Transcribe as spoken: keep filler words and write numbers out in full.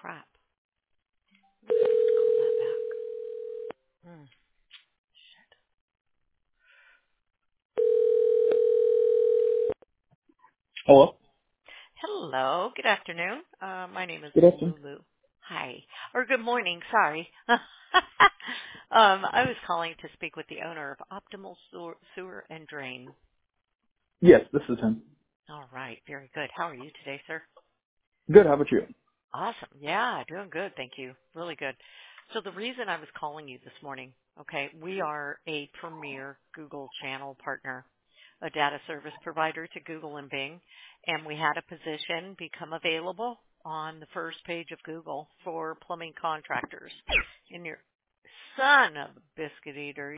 crap. I'm supposed to call that back. Hmm. Shit. Hello. Hello. Good afternoon. Uh, my name is Good afternoon. Lulu. Hi. Or good morning. Sorry. um, I was calling to speak with the owner of Optimal Sewer, Sewer and Drain. Yes, this is him. All right. Very good. How are you today, sir? Good. How about you? Awesome. Yeah, doing good. Thank you. Really good. So the reason I was calling you this morning, okay, we are a premier Google channel partner, a data service provider to Google and Bing, and we had a position become available on the first page of Google for plumbing contractors. And your son of a biscuit eater